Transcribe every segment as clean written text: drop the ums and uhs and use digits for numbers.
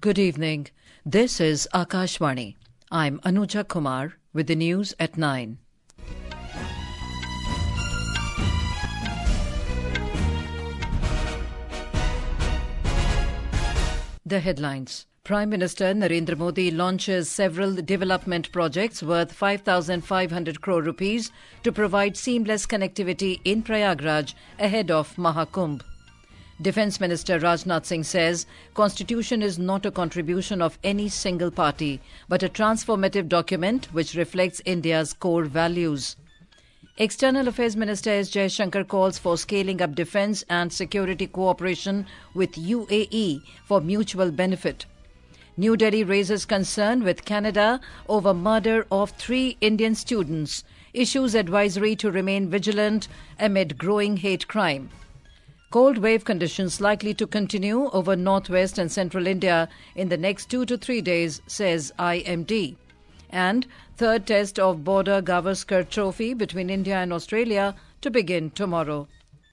Good evening. This is Akashvani. I'm Anuja Kumar with the news at 9. The headlines. Prime Minister Narendra Modi launches several development projects worth 5,500 crore rupees to provide seamless connectivity in Prayagraj ahead of Mahakumbh. Defence Minister Rajnath Singh says Constitution is not a contribution of any single party, but a transformative document which reflects India's core values. External Affairs Minister S. Jaishankar calls for scaling up defence and security cooperation with UAE for mutual benefit. New Delhi raises concern with Canada over murder of 3 Indian students, issues advisory to remain vigilant amid growing hate crime. Cold wave conditions likely to continue over northwest and central India in the next 2 to 3 days, says IMD. And third test of Border Gavaskar Trophy between India and Australia to begin tomorrow.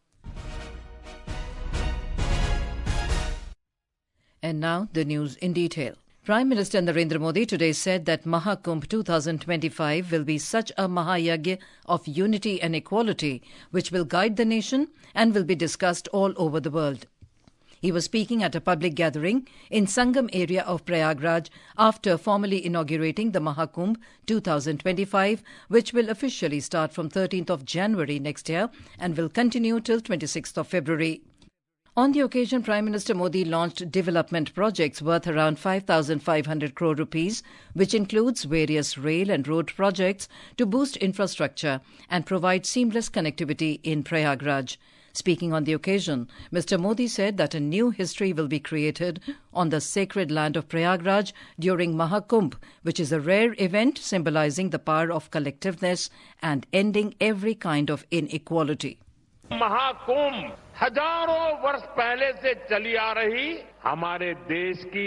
And now the news in detail. Prime Minister Narendra Modi today said that Mahakumbh 2025 will be such a Mahayagya of unity and equality which will guide the nation and will be discussed all over the world. He was speaking at a public gathering in Sangam area of Prayagraj after formally inaugurating the Mahakumbh 2025, which will officially start from 13th of January next year and will continue till 26th of February. On the occasion, Prime Minister Modi launched development projects worth around 5,500 crore rupees, which includes various rail and road projects to boost infrastructure and provide seamless connectivity in Prayagraj. Speaking on the occasion, Mr. Modi said that a new history will be created on the sacred land of Prayagraj during Mahakumbh, which is a rare event symbolizing the power of collectiveness and ending every kind of inequality. Mahakumbh हजारों वर्ष पहले से चली आ रही हमारे देश की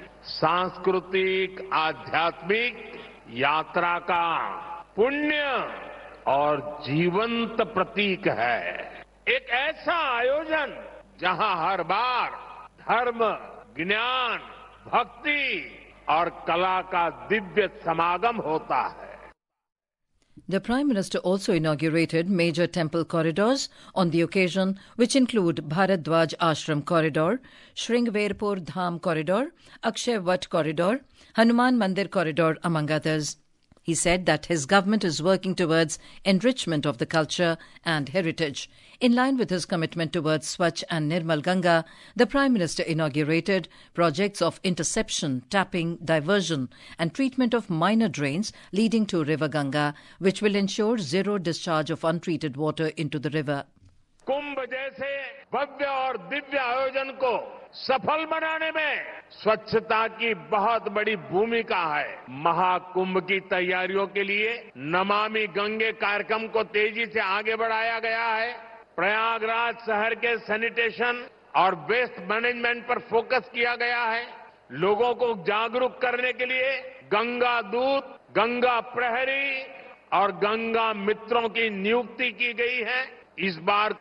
सांस्कृतिक आध्यात्मिक यात्रा का पुण्य और जीवंत प्रतीक है। एक ऐसा आयोजन जहां हर बार धर्म, ज्ञान, भक्ति और कला का दिव्य समागम होता है। The Prime Minister also inaugurated major temple corridors on the occasion, which include Bharadwaj Ashram Corridor, Shringverpur Dham Corridor, Akshay Vat Corridor, Hanuman Mandir Corridor, among others. He said that his government is working towards enrichment of the culture and heritage. In line with his commitment towards Swachh and Nirmal Ganga, the Prime Minister inaugurated projects of interception, tapping, diversion and treatment of minor drains leading to River Ganga, which will ensure zero discharge of untreated water into the river. कुंभ जैसे भव्य और दिव्य आयोजन को सफल बनाने में स्वच्छता की बहुत बड़ी भूमिका है। महाकुंभ की तैयारियों के लिए नमामि गंगे कार्यक्रम को तेजी से आगे बढ़ाया गया है। प्रयागराज शहर के सैनिटेशन और वेस्ट मैनेजमेंट पर फोकस किया गया है। लोगों को जागरूक करने के लिए गंगा दूत, गंगा प्रहरी और गंगा मित्रों की नियुक्ति की गई है। इस बार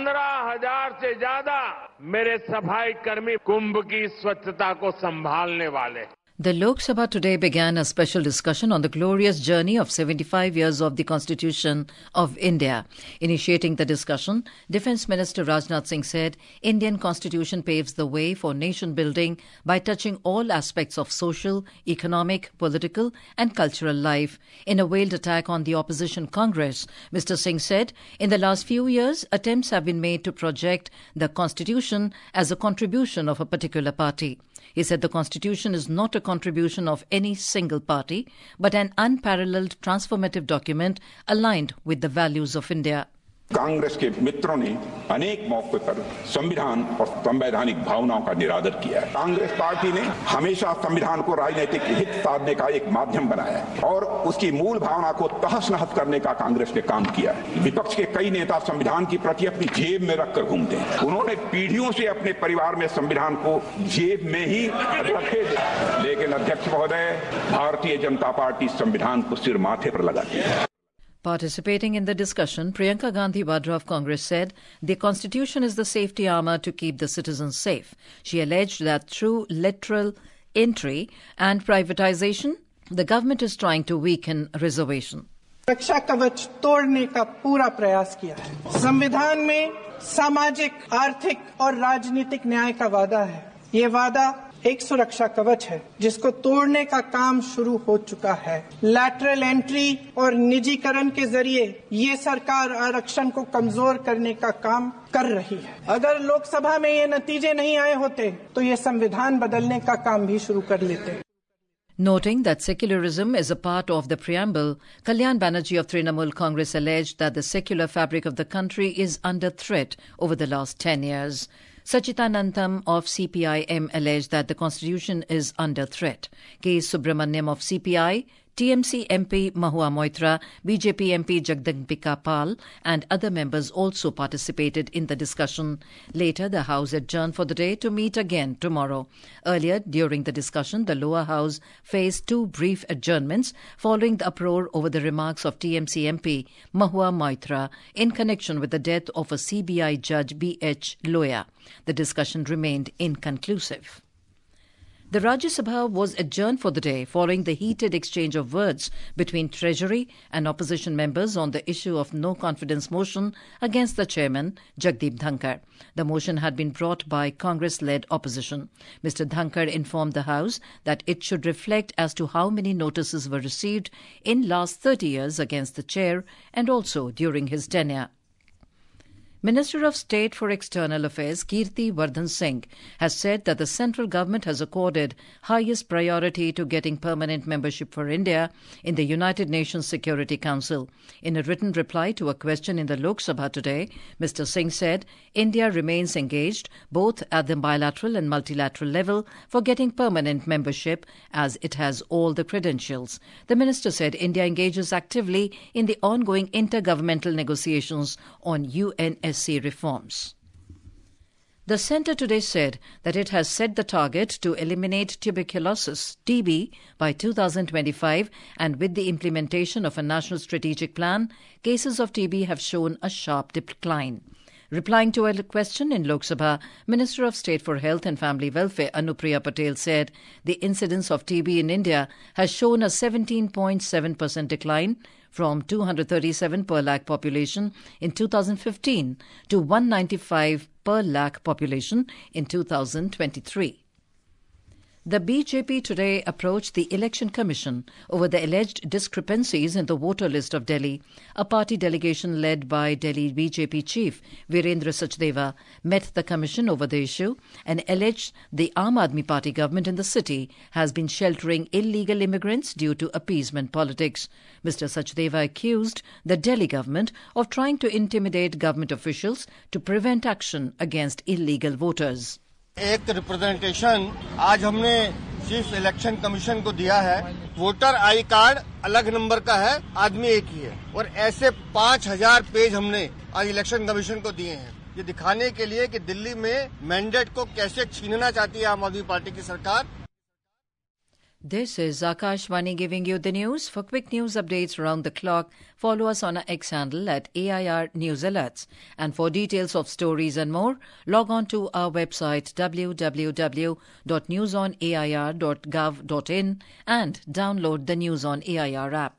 15,000 से ज्यादा मेरे सफाई कर्मी कुंभ की स्वच्छता को संभालने वाले। The Lok Sabha today began a special discussion on the glorious journey of 75 years of the Constitution of India. Initiating the discussion, Defence Minister Rajnath Singh said Indian Constitution paves the way for nation building by touching all aspects of social, economic, political and cultural life. In a veiled attack on the opposition Congress, Mr. Singh said in the last few years, attempts have been made to project the Constitution as a contribution of a particular party. He said the Constitution is not a contribution of any single party, but an unparalleled transformative document aligned with the values of India. Congress के मित्रों ने अनेक मौकों पर संविधान और संवैधानिक भावनाओं का निरादर किया है। कांग्रेस पार्टी ने हमेशा संविधान को राजनीतिक हित साधने का एक माध्यम बनाया है और उसकी मूल भावना को तहस-नहस करने का कांग्रेस ने काम किया है। विपक्ष के कई नेता संविधान की प्रति अपनी जेब में रखकर घूमते हैं। उन्होंने पीढ़ियों से अपने परिवार में संविधान को जेब में ही रखे, लेकिन अध्यक्ष महोदय, भारतीय जनता पार्टी संविधान को सिर माथे पर लगाती है। Participating in the discussion, Priyanka Gandhi Vadra of Congress said the Constitution is the safety armour to keep the citizens safe. She alleged that through literal entry and privatization, the government is trying to weaken reservation. रक्षा कवच तोड़ने का पूरा प्रयास किया है। संविधान में सामाजिक, आर्थिक और राजनीतिक न्याय का वादा है। ये वादा एक सुरक्षा कवच है जिसको तोड़ने का काम शुरू हो चुका है। लैटरल एंट्री और निजीकरण के जरिए ये सरकार आरक्षण को कमजोर करने का काम कर रही है। अगर लोकसभा में ये नतीजे नहीं आए होते तो ये संविधान बदलने का काम भी शुरू कर लेते। Noting that secularism is a part of the preamble, Kalyan Banerjee of Trinamool Congress alleged that the secular fabric of the country is under threat over the last 10 years. Sachitanandam of CPI-M alleged that the constitution is under threat. K. Subramaniam of CPI, TMC MP Mahua Moitra, BJP MP Jagdambika Pal and other members also participated in the discussion. Later, the House adjourned for the day to meet again tomorrow. Earlier, during the discussion, the lower house faced two brief adjournments following the uproar over the remarks of TMC MP Mahua Moitra in connection with the death of a CBI judge B.H. Loya. The discussion remained inconclusive. The Rajya Sabha was adjourned for the day following the heated exchange of words between Treasury and opposition members on the issue of no confidence motion against the chairman, Jagdeep Dhankar. The motion had been brought by Congress-led opposition. Mr. Dhankar informed the House that it should reflect as to how many notices were received in last 30 years against the chair and also during his tenure. Minister of State for External Affairs Kirti Vardhan Singh has said that the central government has accorded highest priority to getting permanent membership for India in the United Nations Security Council. In a written reply to a question in the Lok Sabha today, Mr. Singh said India remains engaged both at the bilateral and multilateral level for getting permanent membership as it has all the credentials. The minister said India engages actively in the ongoing intergovernmental negotiations on UNSC reforms. The centre today said that it has set the target to eliminate tuberculosis, TB, by 2025, and with the implementation of a national strategic plan, cases of TB have shown a sharp decline. Replying to a question in Lok Sabha, Minister of State for Health and Family Welfare Anupriya Patel said the incidence of TB in India has shown a 17.7% decline from 237 per lakh population in 2015 to 195 per lakh population in 2023. The BJP today approached the Election Commission over the alleged discrepancies in the voter list of Delhi. A party delegation led by Delhi BJP chief Virendra Sachdeva met the commission over the issue and alleged the Aam Aadmi Party government in the city has been sheltering illegal immigrants due to appeasement politics. Mr. Sachdeva accused the Delhi government of trying to intimidate government officials to prevent action against illegal voters. एक representation आज हमने chief election commission को दिया है। Voter I card अलग number का है, आदमी एक ही है और ऐसे 5000 पेज हमने आज इलेक्शन कमीशन को दिए हैं। ये दिखाने के लिए कि दिल्ली में मैंडेट को कैसे छीनना चाहती है आम आदमी पार्टी की सरकार। This is Akashvani giving you the news. For quick news updates around the clock, follow us on our X handle at AIR News Alerts. And for details of stories and more, log on to our website www.newsonair.gov.in and download the News on AIR app.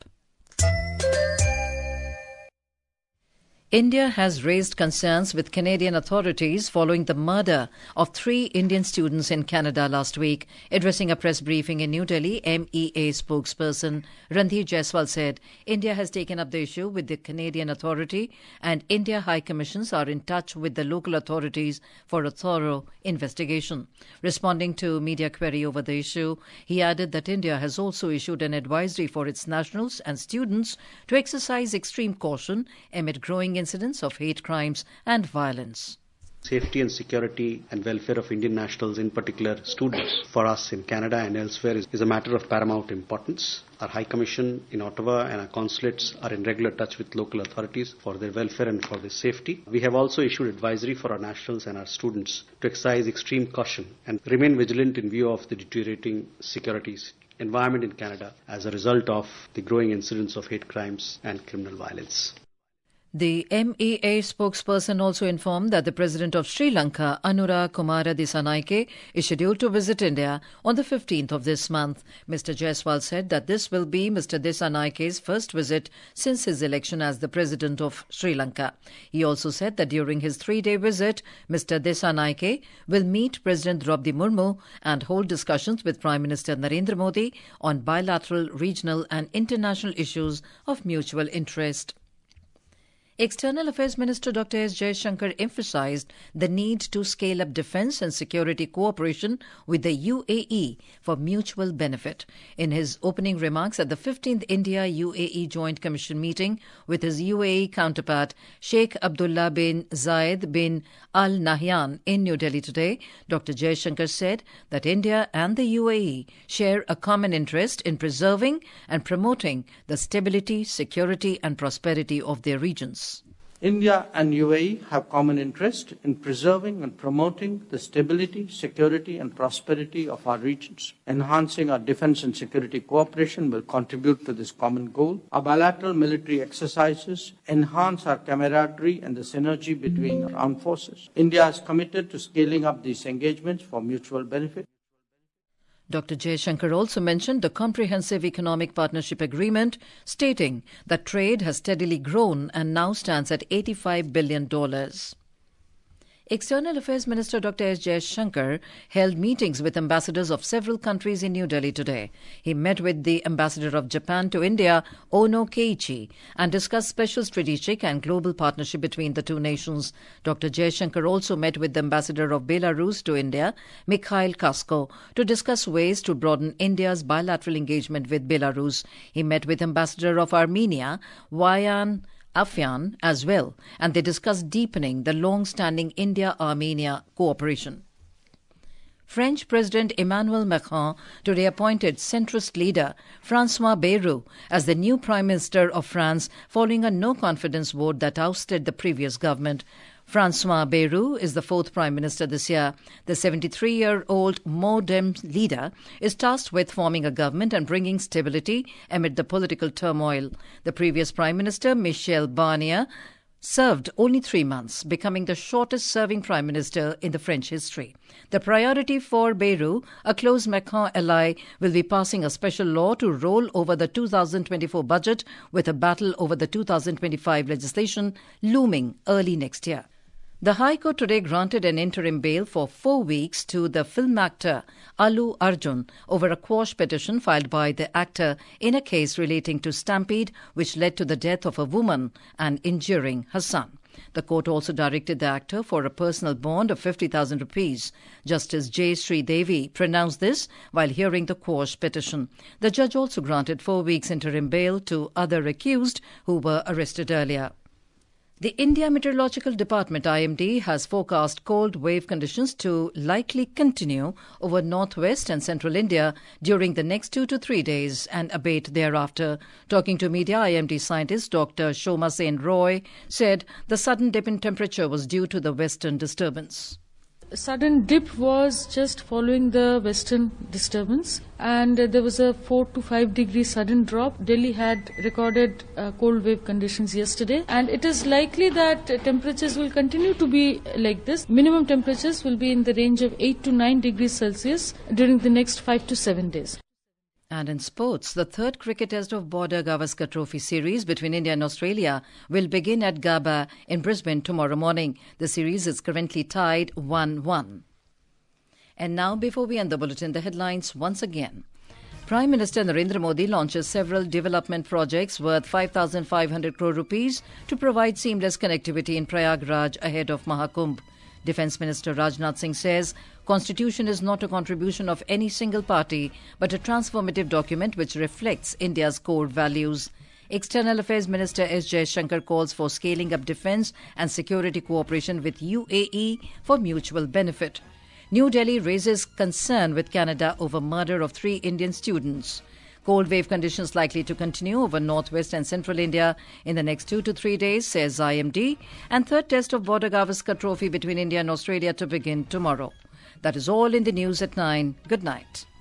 India has raised concerns with Canadian authorities following the murder of 3 Indian students in Canada last week. Addressing a press briefing in New Delhi, MEA spokesperson Randhir Jaiswal said India has taken up the issue with the Canadian authority and India High Commissions are in touch with the local authorities for a thorough investigation. Responding to media query over the issue, he added that India has also issued an advisory for its nationals and students to exercise extreme caution amid growing incidents of hate crimes and violence. Safety and security and welfare of Indian nationals, in particular students, for us in Canada and elsewhere is a matter of paramount importance. Our High Commission in Ottawa and our consulates are in regular touch with local authorities for their welfare and for their safety. We have also issued advisory for our nationals and our students to exercise extreme caution and remain vigilant in view of the deteriorating security environment in Canada as a result of the growing incidents of hate crimes and criminal violence. The MEA spokesperson also informed that the President of Sri Lanka, Anura Kumara Dissanayake, is scheduled to visit India on the 15th of this month. Mr. Jaiswal said that this will be Mr. Disanayake's first visit since his election as the President of Sri Lanka. He also said that during his 3-day visit, Mr. Dissanayake will meet President Draupadi Murmu and hold discussions with Prime Minister Narendra Modi on bilateral, regional and international issues of mutual interest. External Affairs Minister Dr. S. Jaishankar emphasized the need to scale up defense and security cooperation with the UAE for mutual benefit. In his opening remarks at the 15th India-UAE Joint Commission meeting with his UAE counterpart Sheikh Abdullah bin Zayed bin Al Nahyan in New Delhi today, Dr. Jaishankar said that India and the UAE share a common interest in preserving and promoting the stability, security and prosperity of their regions. India and UAE have common interest in preserving and promoting the stability, security and prosperity of our regions. Enhancing our defense and security cooperation will contribute to this common goal. Our bilateral military exercises enhance our camaraderie and the synergy between our armed forces. India is committed to scaling up these engagements for mutual benefit. Dr. Jaishankar also mentioned the Comprehensive Economic Partnership Agreement, stating that trade has steadily grown and now stands at $85 billion. External Affairs Minister Dr. S. Jaishankar held meetings with ambassadors of several countries in New Delhi today. He met with the ambassador of Japan to India, Ono Keiichi, and discussed special strategic and global partnership between the two nations. Dr. Jaishankar also met with the ambassador of Belarus to India, Mikhail Kasko, to discuss ways to broaden India's bilateral engagement with Belarus. He met with ambassador of Armenia, Vayan Afyan as well, and they discussed deepening the long-standing India-Armenia cooperation. French President Emmanuel Macron today appointed centrist leader François Bayrou as the new Prime Minister of France following a no-confidence vote that ousted the previous government. François Bayrou is the fourth Prime Minister this year. The 73-year-old MoDem leader is tasked with forming a government and bringing stability amid the political turmoil. The previous Prime Minister, Michel Barnier, served only 3 months, becoming the shortest-serving Prime Minister in the French history. The priority for Bayrou, a close Macron ally, will be passing a special law to roll over the 2024 budget, with a battle over the 2025 legislation looming early next year. The High Court today granted an interim bail for 4 weeks to the film actor Allu Arjun over a quash petition filed by the actor in a case relating to stampede which led to the death of a woman and injuring her son. The court also directed the actor for a personal bond of 50,000 rupees. Justice J. Sridevi pronounced this while hearing the quash petition. The judge also granted 4 weeks interim bail to other accused who were arrested earlier. The India Meteorological Department IMD has forecast cold wave conditions to likely continue over northwest and central India during the next 2 to 3 days and abate thereafter. Talking to media, IMD scientist Dr. Shoma Sen Roy said the sudden dip in temperature was due to the western disturbance. A sudden dip was just following the western disturbance, and there was a 4 to 5 degree sudden drop. Delhi had recorded cold wave conditions yesterday, and it is likely that temperatures will continue to be like this. Minimum temperatures will be in the range of 8 to 9 degrees Celsius during the next 5 to 7 days. And in sports, the third cricket test of Border Gavaskar Trophy series between India and Australia will begin at Gabba in Brisbane tomorrow morning. The series is currently tied 1-1. And now, before we end the bulletin, the headlines once again. Prime Minister Narendra Modi launches several development projects worth 5,500 crore rupees to provide seamless connectivity in Prayagraj ahead of Mahakumbh. Defence Minister Rajnath Singh says Constitution is not a contribution of any single party, but a transformative document which reflects India's core values. External Affairs Minister S. Jaishankar calls for scaling up defence and security cooperation with UAE for mutual benefit. New Delhi raises concern with Canada over murder of 3 Indian students. Cold wave conditions likely to continue over northwest and central India in the next 2 to 3 days, says IMD. And third test of Border Gavaskar Trophy between India and Australia to begin tomorrow. That is all in the news at 9. Good night.